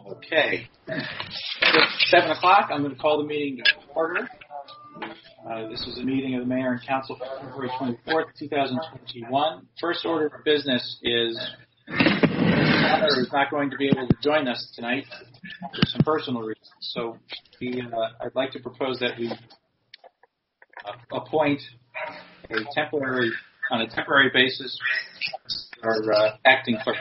Okay. It's 7 o'clock. I'm going to call the meeting to order. This is a meeting of the Mayor and Council for February 24th, 2021. First order of business is Connor is not going to be able to join us tonight for some personal reasons. So I'd like to propose that we appoint on a temporary basis our acting clerk.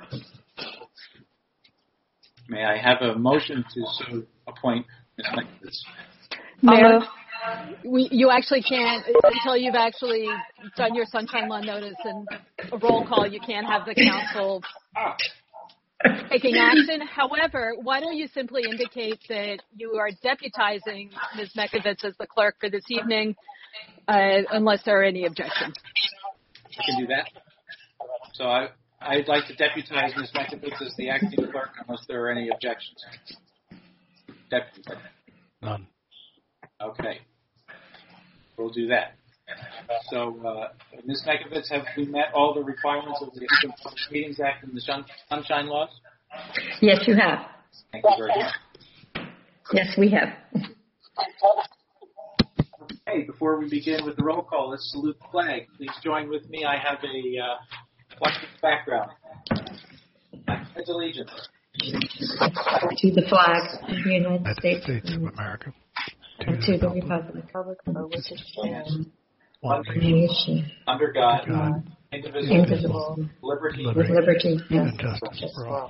May I have a motion to so appoint Ms. Mikovits? Mayor, you actually can't, until you've actually done your sunshine law notice and a roll call, you can't have the council taking action. However, why don't you simply indicate that you are deputizing Ms. Mikovits as the clerk for this evening, unless there are any objections. I can do that. So I'd like to deputize Ms. Mikovits as the acting clerk unless there are any objections. Deputy clerk. None. Okay. We'll do that. So, Ms. Mikovits, have we met all the requirements of the Public Meetings Act and the Sunshine Laws? Yes, you have. Thank you very much. Yes, we have. Okay, before we begin with the roll call, let's salute the flag. Please join with me. I have a collective background. I pledge allegiance To the flag of the United States of America. And to the republic for which it stands, one nation, under God, indivisible, liberty and justice for all.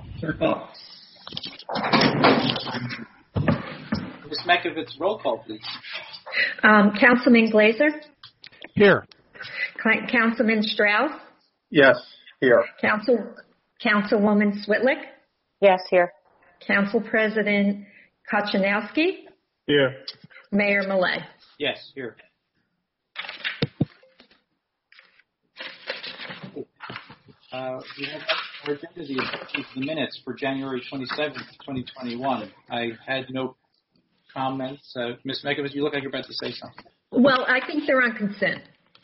Ms. Mikovits, roll call, please. Councilman Glazer? Here. Councilman Strauss? Yes, here. Councilwoman Switlick? Yes, here. Council President Kochanowski? Here. Mayor Millet? Yes, here. We have our agenda, the minutes for January 27th, 2021. I had no comments. Ms. Mikovits, you look like you're about to say something. Well, I think they're on consent.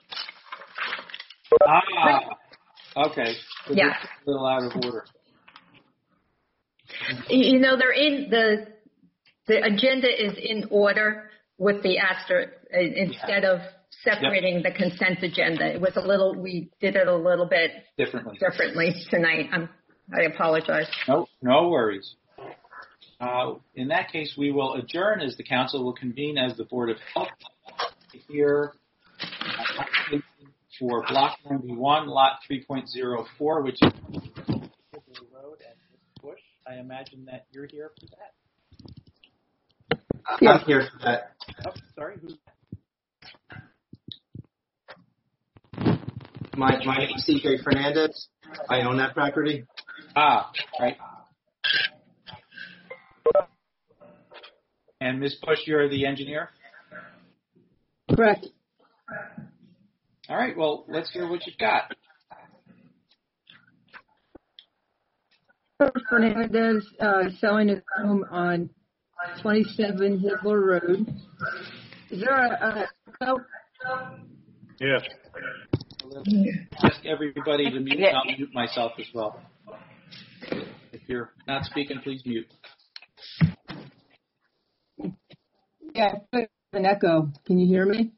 Okay. So Yeah. A little out of order. You know, they're in the agenda is in order with the asterisk instead of separating the consent agenda. It was we did it a little bit differently tonight. I apologize. No worries. In that case, we will adjourn as the council will convene as the Board of Health here for Block 91, Lot 3.04, which is Road and Bush. I imagine that you're here for that. I'm here for that. Oh, sorry. My name is CJ Fernandez. I own that property. Right. And Ms. Bush, you're the engineer? Correct. All right, well, let's hear what you've got. Fernandez selling a home on 27 Hitler Road. Is there a Yes. Ask everybody to mute. I'll mute myself as well. If you're not speaking, please mute. Yeah, an echo. Can you hear me?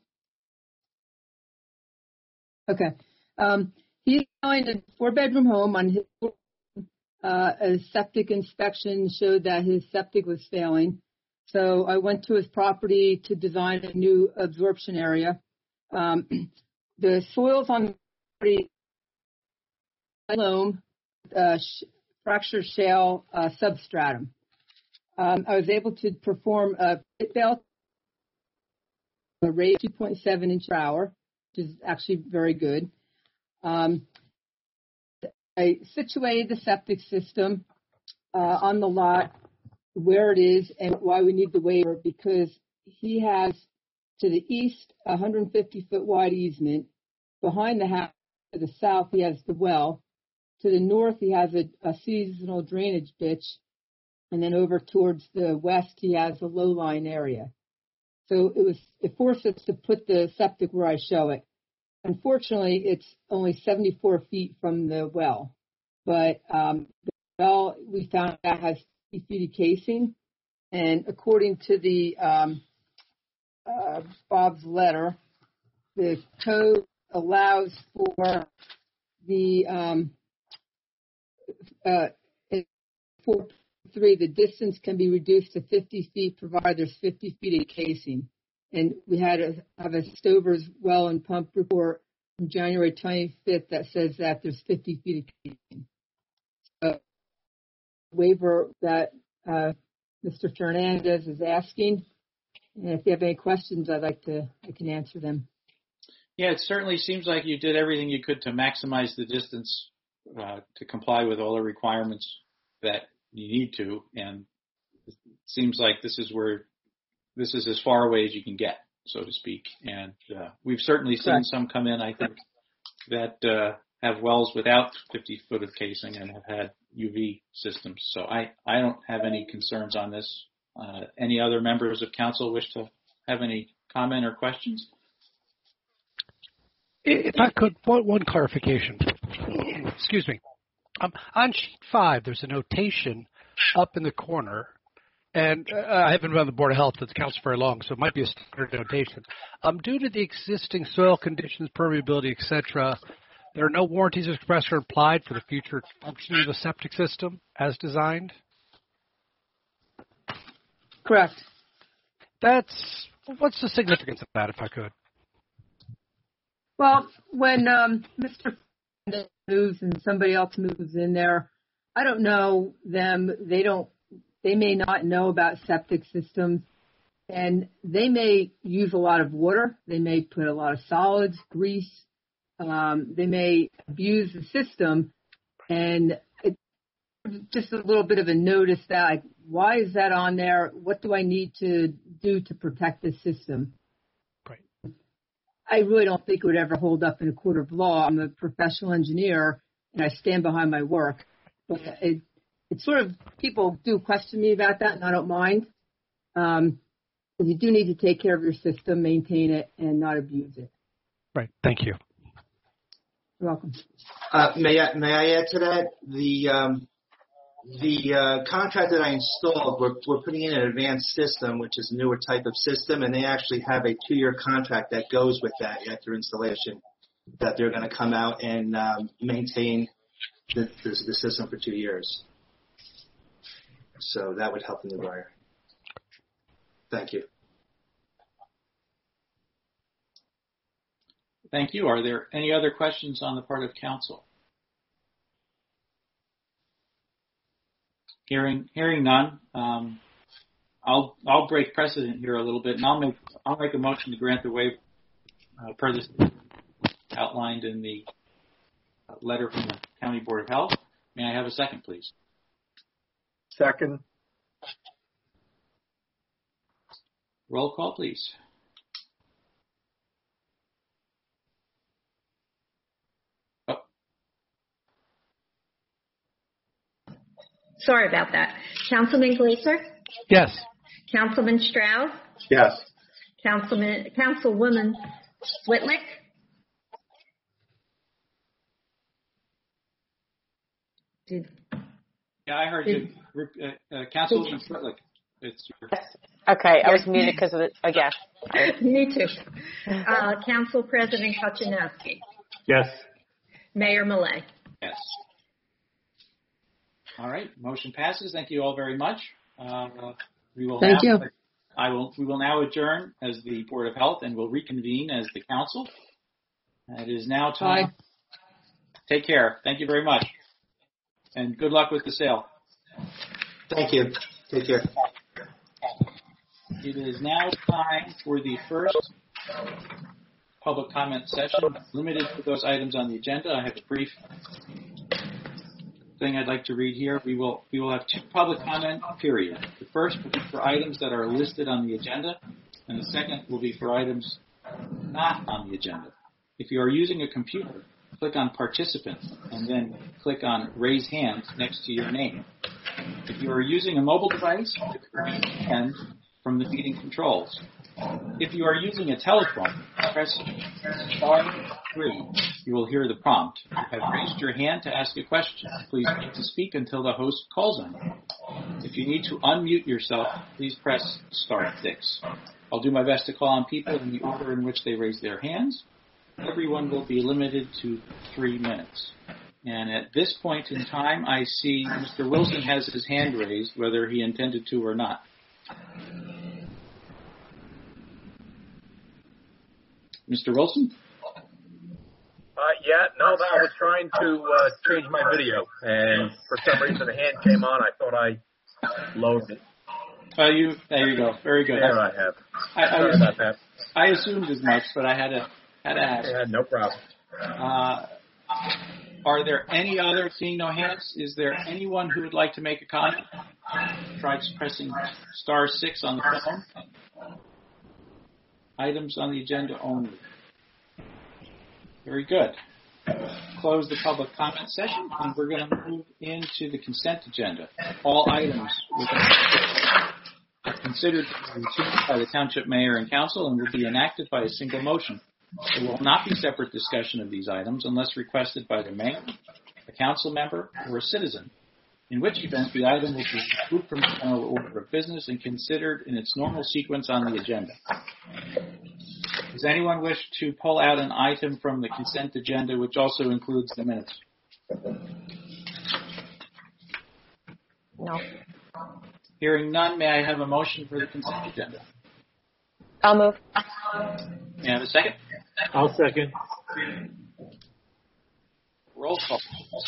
Okay. He's selling a 4-bedroom home on his a septic inspection showed that his septic was failing. So I went to his property to design a new absorption area. The soils on the property loam, fracture shale substratum. I was able to perform a pit belt, a rate 2.7 inch per hour, which is actually very good. I situated the septic system on the lot where it is and why we need the waiver, because he has to the east a 150-foot wide easement. Behind the house to the south, he has the well. To the north, he has a seasonal drainage ditch. And then over towards the west, he has a low-lying area. So it forced us to put the septic where I show it. Unfortunately, it's only 74 feet from the well. But the well, we found that has 50 feet of casing. And according to the Bob's letter, the code allows for the 4.3, the distance can be reduced to 50 feet provided there's 50 feet of casing. And we have a Stover's well and pump report from January 25th that says that there's 50 feet of casing. So, waiver that Mr. Fernandez is asking. And if you have any questions, I can answer them. Yeah, it certainly seems like you did everything you could to maximize the distance to comply with all the requirements that you need to, and it seems like this is as far away as you can get, so to speak. And we've certainly seen some come in, I think, that have wells without 50 foot of casing and have had UV systems. So I don't have any concerns on this. Any other members of council wish to have any comment or questions? If I could, one clarification. Excuse me. On sheet 5, there's a notation up in the corner, and I haven't been on the Board of Health at the council very long, so it might be a standard notation. Due to the existing soil conditions, permeability, etc., there are no warranties expressed or implied for the future functioning of the septic system as designed? Correct. What's the significance of that, if I could? Well, when Mr. moves and somebody else moves in there, I don't know them. They may not know about septic systems, and they may use a lot of water. They may put a lot of solids, grease. They may abuse the system, and just a little bit of a notice that, why is that on there? What do I need to do to protect the system? Right. I really don't think it would ever hold up in a court of law. I'm a professional engineer, and I stand behind my work. But it's sort of, people do question me about that, and I don't mind. You do need to take care of your system, maintain it, and not abuse it. Right. Thank you. You're welcome. May I add to that? The contract that I installed, we're putting in an advanced system, which is a newer type of system, and they actually have a 2-year contract that goes with that after installation, that they're going to come out and maintain the system for 2 years. So that would help the new buyer. Thank you. Thank you. Are there any other questions on the part of council? Hearing none, I'll break precedent here a little bit, and I'll make a motion to grant the waiver per this outlined in the letter from the County Board of Health. May I have a second, please? Second. Roll call, please. Sorry about that. Councilman Glaser? Yes. Councilman Strauss? Yes. Councilwoman Switlick? Yeah, I heard you. Councilwoman Switlick. It's your... Okay, I was muted because of it. Oh, yeah. Me too. Council President Kuchinowski? Yes. Mayor Millet? Yes. All right, motion passes. Thank you all very much. We will now adjourn as the Board of Health, and we'll reconvene as the council. It is now time. Bye. Take care. Thank you very much, and good luck with the sale. Thank you. Take care. It is now time for the first public comment session, limited to those items on the agenda. I have a brief thing I'd like to read here. We will have 2 public comment periods. The first will be for items that are listed on the agenda, and the second will be for items not on the agenda. If you are using a computer, click on Participants and then click on Raise Hand next to your name. If you are using a mobile device, click Raise Hand from the meeting controls. If you are using a telephone, press star 3. You will hear the prompt. You have raised your hand to ask a question. Please wait to speak until the host calls on you. If you need to unmute yourself, please press star 6. I'll do my best to call on people in the order in which they raise their hands. Everyone will be limited to 3 minutes. And at this point in time, I see Mr. Wilson has his hand raised, whether he intended to or not. Mr. Wilson? I was trying to change my video, and for some reason the hand came on. I thought I loaded it. There you go. Very good. There I have. Sorry about that. I assumed as much, but I had to ask. Yeah, no problem. Are there any other, seeing no hands, is there anyone who would like to make a comment? Try pressing star 6 on the phone. Items on the agenda only. Very good. Close the public comment session, and we're going to move into the consent agenda. All items are considered routine by the Township Mayor and Council and will be enacted by a single motion. There will not be separate discussion of these items unless requested by the Mayor, a Council member, or a citizen, in which event the item will be removed from the general order of business and considered in its normal sequence on the agenda. Does anyone wish to pull out an item from the consent agenda, which also includes the minutes? No. Hearing none, may I have a motion for the consent agenda? I'll move. May I have a second? I'll second. Roll call.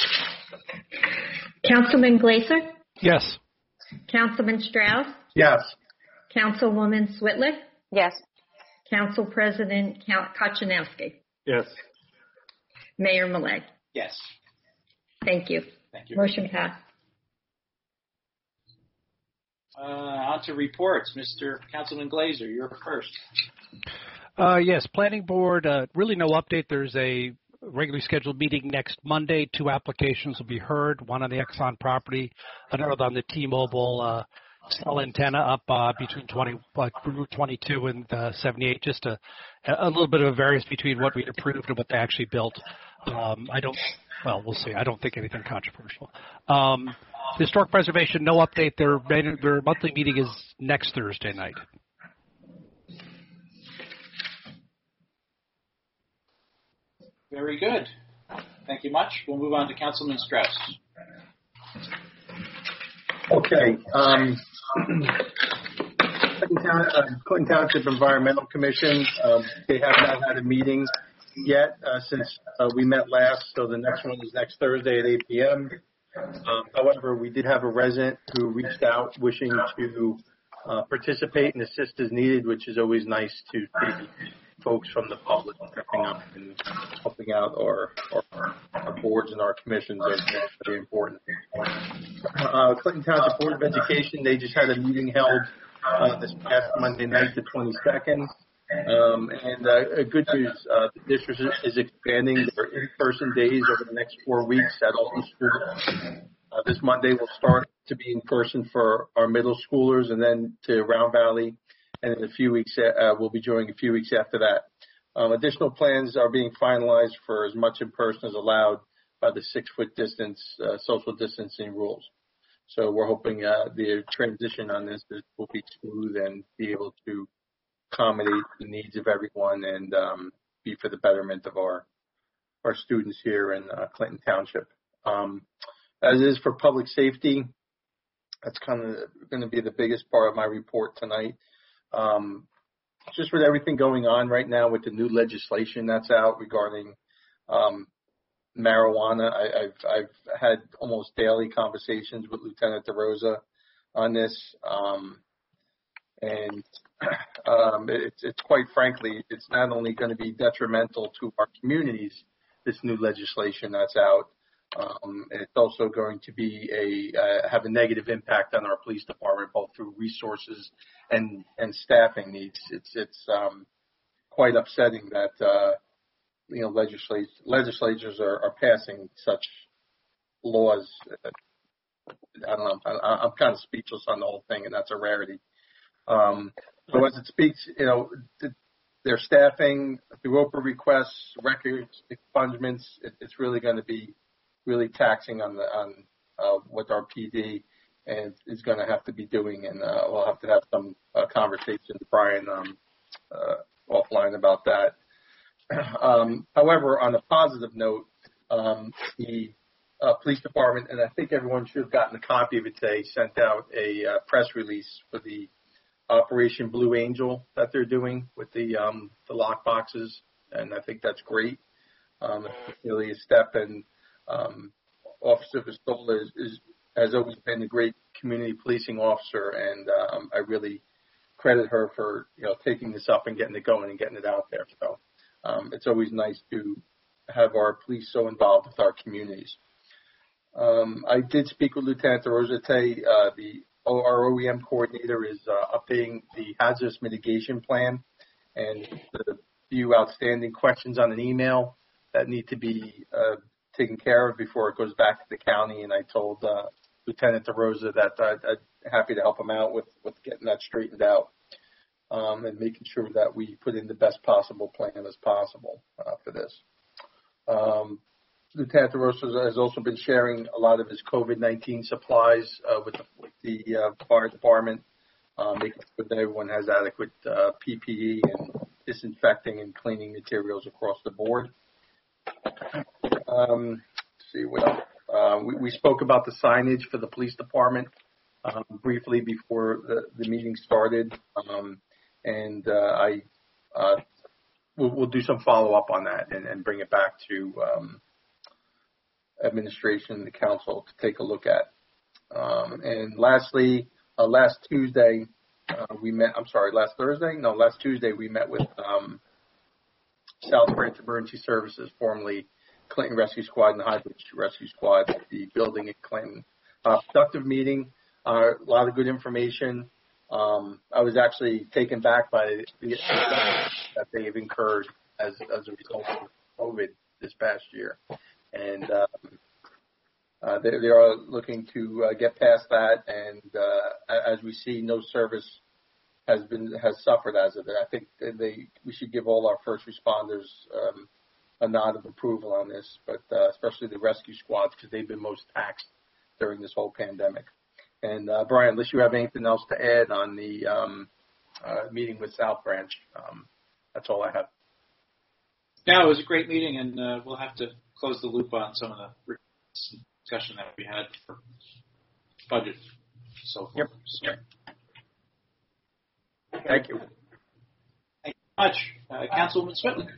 Councilman Glaser? Yes. Councilman Strauss? Yes. Councilwoman Switlick? Yes. Council President Kochanowski? Yes. Mayor Millet? Yes. Thank you. Thank you. Motion passed. On to reports. Mr. Councilman Glaser, you're first. Yes, Planning Board, really no update. There's a regularly scheduled meeting next Monday. 2 applications will be heard, one on the Exxon property, another on the T-Mobile cell antenna up between Route 22 and 78, just a little bit of a variance between what we approved and what they actually built. We'll see. I don't think anything controversial. Historic Preservation, no update. Their monthly meeting is next Thursday night. Very good. Thank you much. We'll move on to Councilman Strauss. Okay. Clinton Township Environmental Commission, they have not had a meeting yet since we met last, so the next one is next Thursday at 8 p.m. However, we did have a resident who reached out wishing to participate and assist as needed, which is always nice to see folks from the public stepping up and helping out our boards and our commissions. Are very important. Clinton Township Board of Education, they just had a meeting held this past Monday night, the 22nd. Good news, the district is expanding their in-person days over the next 4 weeks at all the schools. This Monday will start to be in person for our middle schoolers, and then to Round Valley, and in a few weeks we'll be joining a few weeks after that. Additional plans are being finalized for as much in person as allowed by the 6-foot distance social distancing rules. So we're hoping the transition on this will be smooth and be able to accommodate the needs of everyone and be for the betterment of our students here in Clinton Township. As is for public safety, that's kind of going to be the biggest part of my report tonight. Just with everything going on right now with the new legislation that's out regarding marijuana, I've had almost daily conversations with Lieutenant DeRosa on this, and it's quite frankly, it's not only going to be detrimental to our communities, this new legislation that's out. It's also going to be have a negative impact on our police department, both through resources and staffing needs. It's quite upsetting that legislatures are passing such laws. I don't know. I'm kind of speechless on the whole thing, and that's a rarity. So as it speaks, their staffing, through OPA requests, records, expungements, it's really going to be really taxing on what our PD and is going to have to be doing, and we'll have to have some conversation with Brian offline about that. However, on a positive note, the police department, and I think everyone should have gotten a copy of it today, sent out a press release for the Operation Blue Angel that they're doing with the lock boxes, and I think that's great. It's really a step, and Officer Vistola has always been a great community policing officer, and I really credit her for taking this up and getting it going and getting it out there. So it's always nice to have our police so involved with our communities. I did speak with Lieutenant DeRosa today. Our OEM coordinator is updating the hazardous mitigation plan, and the few outstanding questions on an email that need to be taken care of before it goes back to the county. And I told Lieutenant DeRosa that I'm happy to help him out with getting that straightened out and making sure that we put in the best possible plan as possible for this. Lieutenant DeRosa has also been sharing a lot of his COVID-19 supplies with the fire department, making sure that everyone has adequate PPE and disinfecting and cleaning materials across the board. Let's see what else. We spoke about the signage for the police department briefly before the meeting started, and we'll do some follow-up on that and bring it back to administration and the council to take a look at. And lastly, last Tuesday we met. Last Thursday? No, last Tuesday we met with South Branch Emergency Services, formerly Clinton Rescue Squad and Highbridge Rescue Squad, at the building in Clinton. Productive meeting, a lot of good information. I was actually taken back by the that they have incurred as a result of COVID this past year. And they are looking to get past that. And as we see, no service has suffered as of it. I think we should give all our first responders a nod of approval on this, but especially the rescue squads, because they've been most taxed during this whole pandemic. And Brian, unless you have anything else to add on the meeting with South Branch, that's all I have. No, it was a great meeting, and we'll have to close the loop on some of the discussion that we had for budget and so forth. Yep. So. Yep. Thank you. Thank you very much. Councilwoman Swetlik.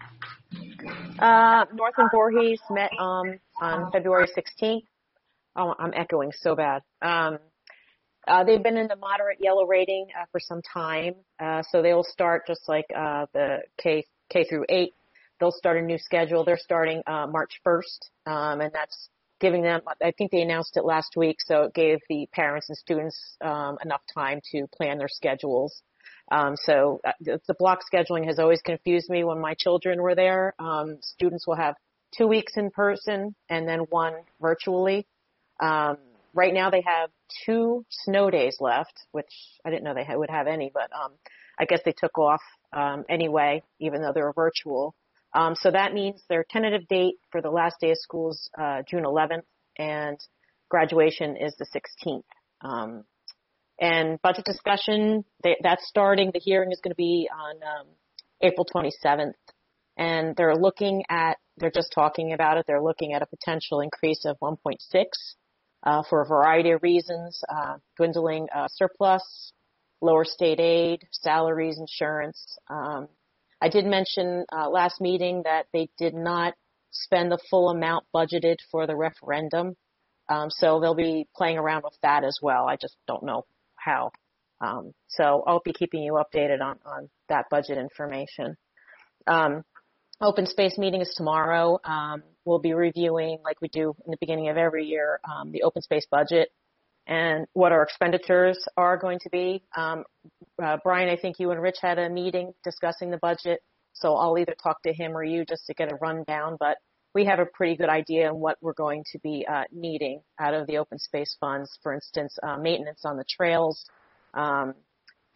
North and Voorhees met on February 16th. Oh, I'm echoing so bad. They've been in the moderate yellow rating for some time, so they will start just like the K through 8. They'll start a new schedule. They're starting March 1st, and that's giving them, I think they announced it last week, so it gave the parents and students enough time to plan their schedules. So the block scheduling has always confused me when my children were there. Students will have 2 weeks in person and then 1 virtually. Right now they have 2 snow days left, which I didn't know they would have any, but I guess they took off anyway, even though they were virtual. So that means their tentative date for the last day of school is June 11th, and graduation is the 16th. And budget discussion, that's starting. The hearing is going to be on April 27th. And they're just talking about it. They're looking at a potential increase of 1.6 for a variety of reasons, dwindling surplus, lower state aid, salaries, insurance. I did mention last meeting that they did not spend the full amount budgeted for the referendum. So they'll be playing around with that as well. I just don't know how. So I'll be keeping you updated on that budget information. Open space meeting is tomorrow. We'll be reviewing, like we do in the beginning of every year, the open space budget and what our expenditures are going to be. Brian, I think you and Rich had a meeting discussing the budget, so I'll either talk to him or you just to get a rundown, but we have a pretty good idea on what we're going to be needing out of the open space funds. For instance, maintenance on the trails.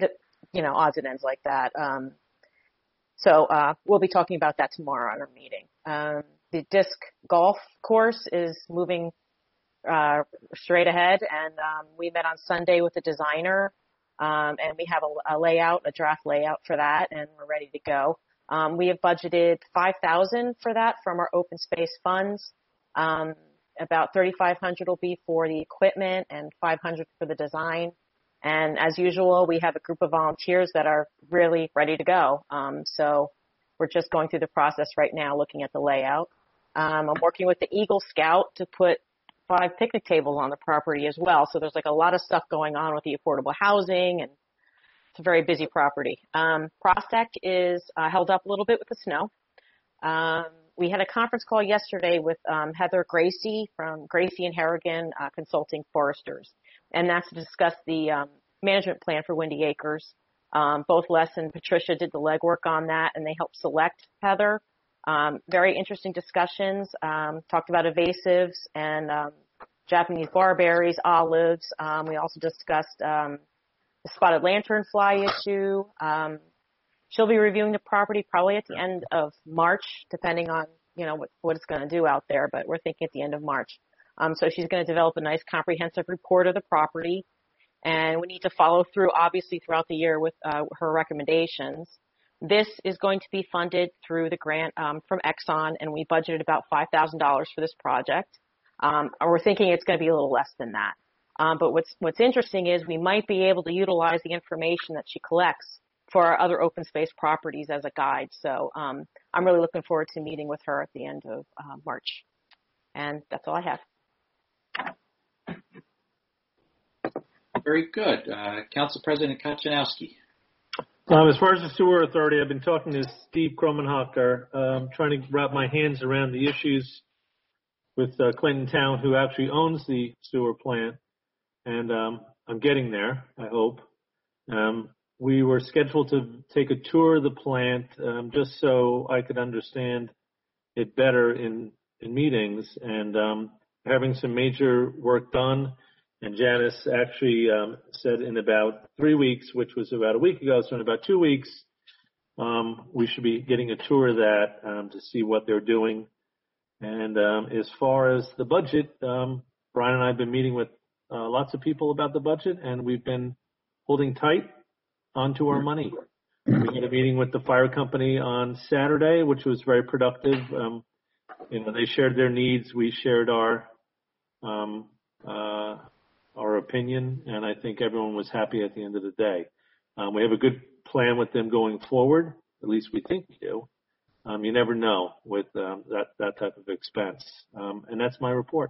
odds and ends like that. So we'll be talking about that tomorrow on our meeting. The disc golf course is moving straight ahead, and we met on Sunday with the designer, and we have a draft layout for that, and we're ready to go. We have budgeted $5,000 for that from our open space funds. About $3,500 will be for the equipment and $500 for the design. And as usual, we have a group of volunteers that are really ready to go. So we're just going through the process right now, looking at the layout. I'm working with the Eagle Scout to put 5 picnic tables on the property as well. So there's like a lot of stuff going on with the affordable housing, and it's a very busy property. Prospect is held up a little bit with the snow. We had a conference call yesterday with Heather Gracie from Gracie and Harrigan Consulting Foresters, and that's to discuss the management plan for Windy Acres. Both Les and Patricia did the legwork on that, and they helped select Heather. Very interesting discussions. Talked about invasives and Japanese barberries, olives. We also discussed the spotted lanternfly issue. She'll be reviewing the property probably at the end of March, depending on, what it's going to do out there, but we're thinking at the end of March. So she's going to develop a nice comprehensive report of the property, and we need to follow through, obviously, throughout the year with her recommendations. This is going to be funded through the grant from Exxon, and we budgeted about $5,000 for this project. We're thinking it's going to be a little less than that. But what's interesting is we might be able to utilize the information that she collects for our other open space properties as a guide. So I'm really looking forward to meeting with her at the end of March. And that's all I have. Very good. Council President Kaczynowski. As far as the sewer authority, I've been talking to Steve Kromenhocker, trying to wrap my hands around the issues with Clinton Town, who actually owns the sewer plant. And I'm getting there, I hope. We were scheduled to take a tour of the plant just so I could understand it better in meetings, and having some major work done. And Janice actually said in about 3 weeks, which was about a week ago, so in about 2 weeks, we should be getting a tour of that to see what they're doing. And as far as the budget, Brian and I have been meeting with lots of people about the budget, and we've been holding tight onto our money. We had a meeting with the fire company on Saturday, which was very productive. They shared their needs. We shared our opinion, and I think everyone was happy at the end of the day. We have a good plan with them going forward. At least we think we do. You never know with that type of expense. And that's my report.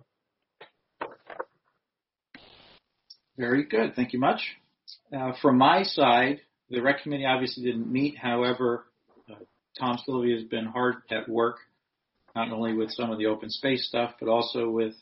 Very good. Thank you much. From my side, the rec committee obviously didn't meet. However, Tom Sylvia has been hard at work, not only with some of the open space stuff, but also with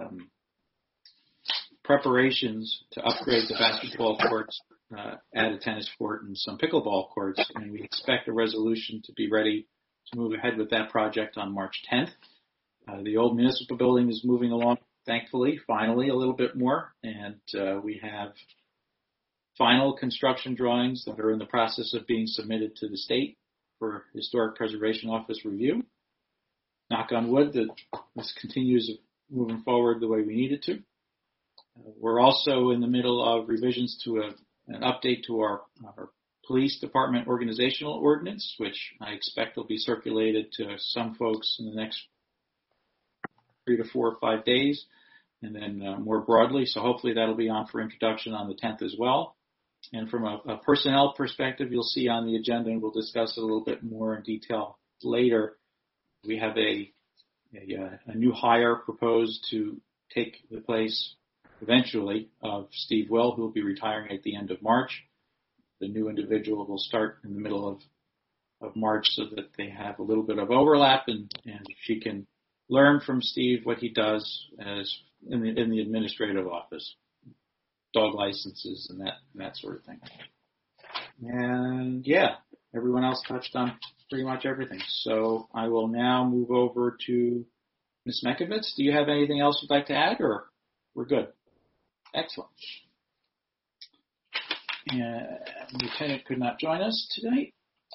preparations to upgrade the basketball courts, add a tennis court, and some pickleball courts. And we expect a resolution to be ready to move ahead with that project on March 10th. The old municipal building is moving along, thankfully, finally, a little bit more. And we have final construction drawings that are in the process of being submitted to the state for Historic Preservation Office review. Knock on wood that this continues moving forward the way we need it to. We're also in the middle of revisions to an update to our police department organizational ordinance, which I expect will be circulated to some folks in the next 3 to 4 or 5 days, and then more broadly. So hopefully that'll be on for introduction on the 10th as well. And from a personnel perspective, you'll see on the agenda, and we'll discuss it a little bit more in detail later. We have a new hire proposed to take the place eventually of Steve Will, who will be retiring at the end of March. The new individual will start in the middle of March so that they have a little bit of overlap, and she can learn from Steve what he does as in the administrative office, dog licenses and that sort of thing. And yeah, everyone else touched on pretty much everything. So I will now move over to Ms. Mekovitz. Do you have anything else you'd like to add, or we're good? Excellent. Lieutenant could not join us tonight.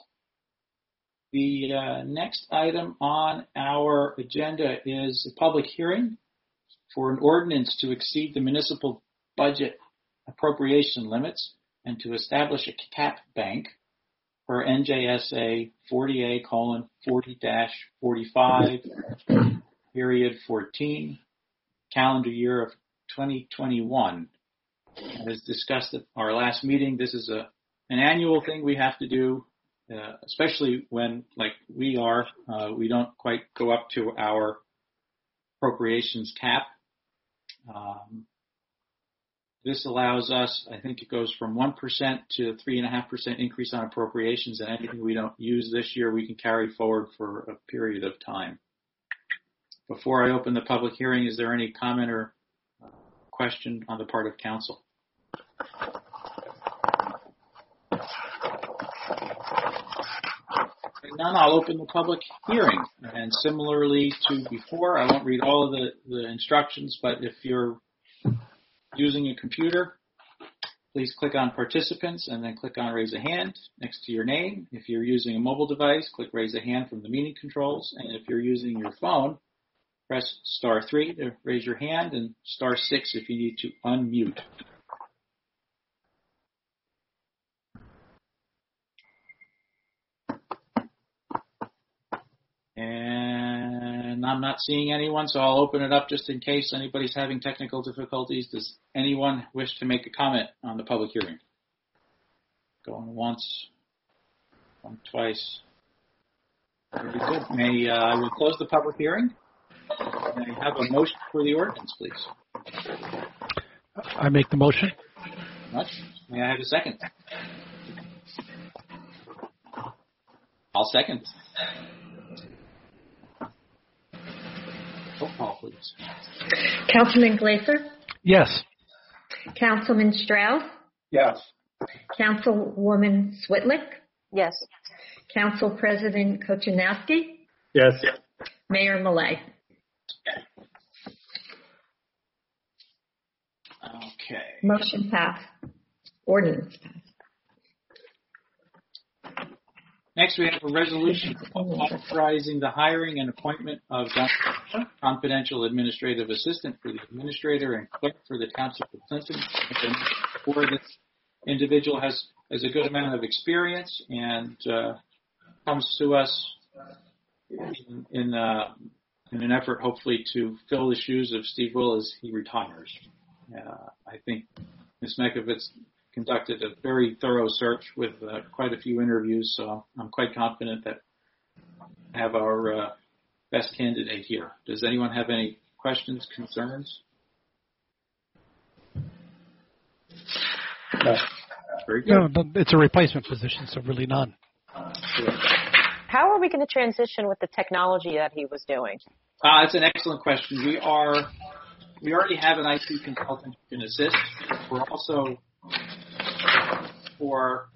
The next item on our agenda is a public hearing for an ordinance to exceed the municipal budget appropriation limits and to establish a cap bank per NJSA 40A:40-45, period 14, calendar year of 2021. As discussed at our last meeting, this is an annual thing we have to do, especially when, like we are, we don't quite go up to our appropriations cap. This allows us, I think it goes from 1% to 3.5% increase on appropriations, and anything we don't use this year, we can carry forward for a period of time. Before I open the public hearing, is there any comment or question on the part of council? None, I'll open the public hearing. And similarly to before, I won't read all of the instructions, but if you're using a computer, please click on participants and then click on raise a hand next to your name. If you're using a mobile device, click raise a hand from the meeting controls. And if you're using your phone, press *3 to raise your hand and *6 if you need to unmute. And I'm not seeing anyone, so I'll open it up just in case anybody's having technical difficulties. Does anyone wish to make a comment on the public hearing? Going once, going twice. Very good. I will close the public hearing. May I have a motion for the ordinance, please? I make the motion. Much. May I have a second? I'll second. Roll call, please. Councilman Glaser? Yes. Councilman Strauss? Yes. Councilwoman Switlick? Yes. Council President Kochanowski? Yes. Mayor Millay? Okay. Motion passed. Ordinance passed. Next, we have a resolution authorizing the hiring and appointment of confidential administrative assistant for the administrator and clerk for the township of Clinton. For this individual has a good amount of experience and comes to us in an effort, hopefully, to fill the shoes of Steve Will as he retires. I think Ms. Mekovitz conducted a very thorough search with quite a few interviews, so I'm quite confident that we have our best candidate here. Does anyone have any questions, concerns? No. Very good. No, it's a replacement position, so really none. How are we going to transition with the technology that he was doing? It's an excellent question. We already have an IT consultant who can assist. We're also for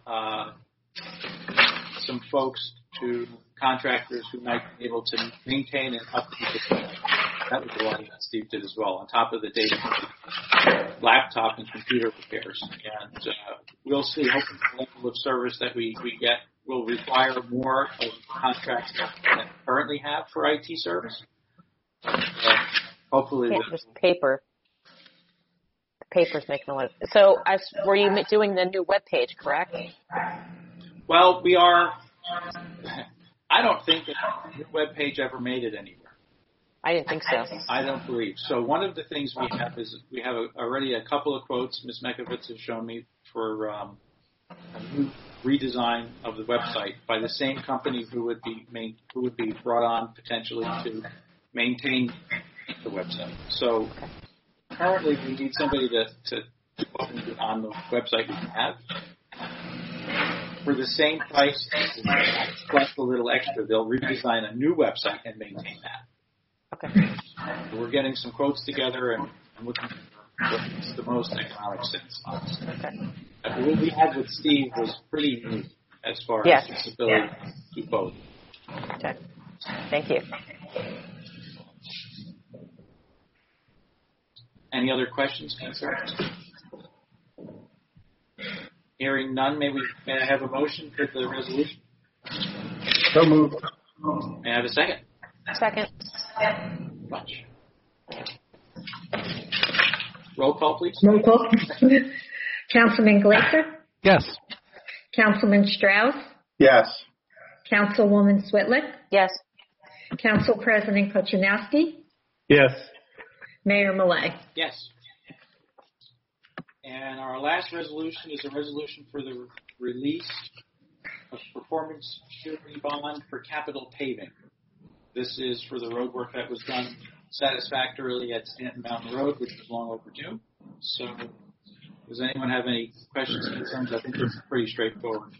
some folks contractors who might be able to maintain and upkeep the system. That was the one that Steve did as well, on top of the data, laptop and computer repairs. And we'll see, hopefully the level of service that we get will require more of the contracts that we currently have for IT service. Hopefully just paper. Paper's making a lot. So, were you doing the new web page, correct? Well, we are. I don't think that the web page ever made it anywhere. I didn't think so. I don't believe so. One of the things we have is we have already a couple of quotes Ms. Mekovitz has shown me for a new redesign of the website by the same company who would be brought on potentially to maintain the website. So currently we need somebody to on the website we have. For the same price, plus a little extra, they'll redesign a new website and maintain that. Okay. So we're getting some quotes together and looking for what makes the most economic sense, honestly. Okay. What we had with Steve was pretty neat as far as his ability to do both. Okay. Thank you. Any other questions, concerns? Hearing none, may I have a motion for the resolution? So moved. May I have a second? Second. Much. Roll call, please. Roll call. Councilman Glaser? Yes. Councilman Strauss? Yes. Councilwoman Switlick? Yes. Council President Kuchanowski? Yes. Mayor Millet? Yes. And our last resolution is a resolution for the release of performance security bond for capital paving. This is for the road work that was done satisfactorily at Stanton Mountain Road, which was long overdue. So does anyone have any questions or concerns? I think it's pretty straightforward.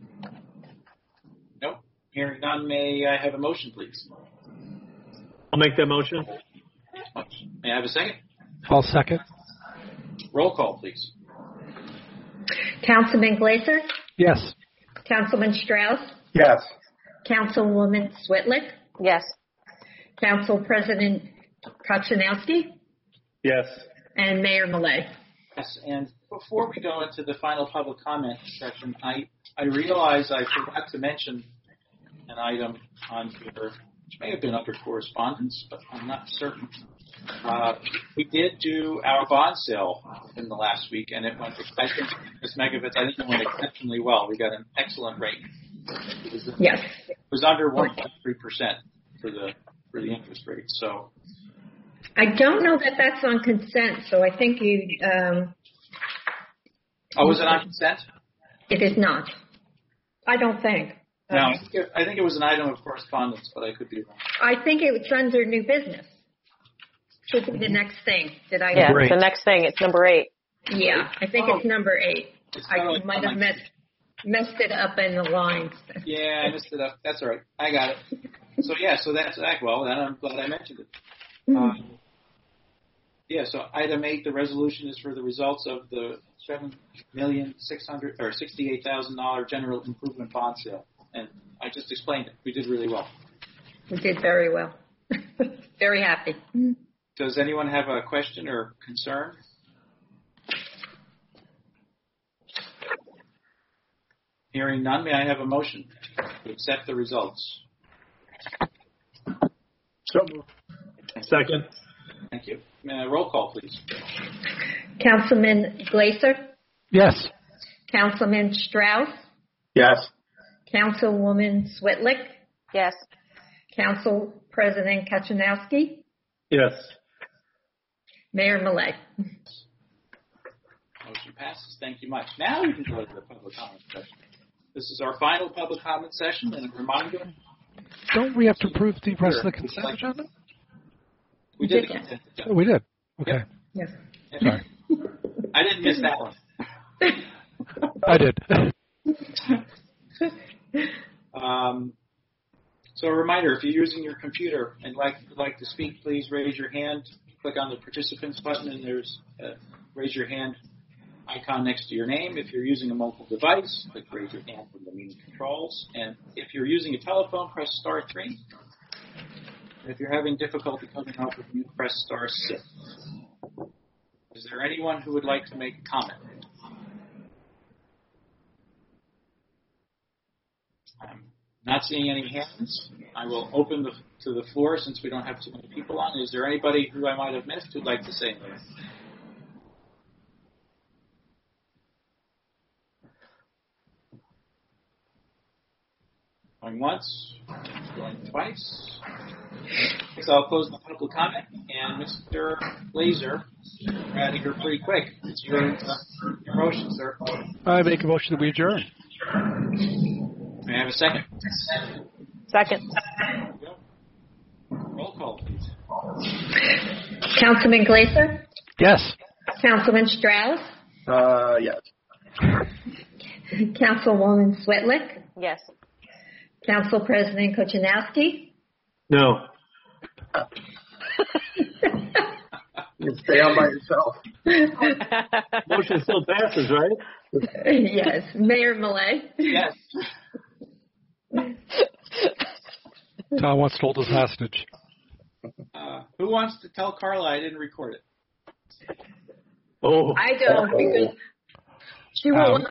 Nope. Hearing none, may I have a motion, please? I'll make that motion. May I have a second? I'll second. Roll call, please. Councilman Glaser? Yes. Councilman Strauss? Yes. Councilwoman Switlick? Yes. Council President Kuchanowski? Yes. And Mayor Millet? Yes, and before we go into the final public comment section, I realize I forgot to mention an item on here, which may have been under correspondence, but I'm not certain. We did do our bond sale in the last week, and it went, I think, Ms. Megovitz, I think it went exceptionally well. We got an excellent rate. Yes. It was under 1.3% for the interest rate. So I don't know that that's on consent, so I think you... was it on consent? It is not. I don't think. No, I think it was an item of correspondence, but I could be wrong. I think it's under new business. Should be the next thing. Did I? Yeah, it's the next thing. It's number 8. Yeah, I think it's number 8. I might have messed it up in the lines. Yeah, I messed it up. That's all right. I got it. So that's well. Then I'm glad I mentioned it. So item 8, the resolution is for the results of the $7,668,000 general improvement bond sale, and I just explained it. We did really well. We did very well. Very happy. Does anyone have a question or concern? Hearing none, may I have a motion to accept the results? So moved. Second. Thank you. Roll call, please. Councilman Glaser? Yes. Councilman Strauss? Yes. Councilwoman Switlick? Yes. Council President Kuchanowski? Yes. Mayor Millet? Motion passes. Thank you much. Now we can go to the public comment session. This is our final public comment session, and a reminder. Don't we have to approve the rest of the consent agenda? We did the consent agenda. Oh, we did. Okay. Yes. Sorry. I didn't miss that one. I did. So a reminder, if you're using your computer and would like to speak, please raise your hand. Click on the participants button, and there's a raise your hand icon next to your name. If you're using a mobile device, click raise your hand from the meeting controls. And if you're using a telephone, press star 3. And if you're having difficulty coming up with mute, press star 6. Is there anyone who would like to make a comment? I'm not seeing any hands. I will open to the floor since we don't have too many people on. Is there anybody who I might have missed who'd like to say anything? Going once, going twice. So I'll close the public comment, and Mr. Glaser, we're out of here pretty quick. It's your motion, sir. I make a motion that we adjourn. May I have a second? Second. Roll call, please. Councilman Glaser? Yes. Councilman Strauss? Yes. Councilwoman Switlick? Yes. Council President Kuchanowski? No. You stay on by yourself. Motion still passes, right? Yes. Mayor Millet? Yes. Tom wants to hold us hostage. Who wants to tell Carla I didn't record it? Oh. I don't, because she will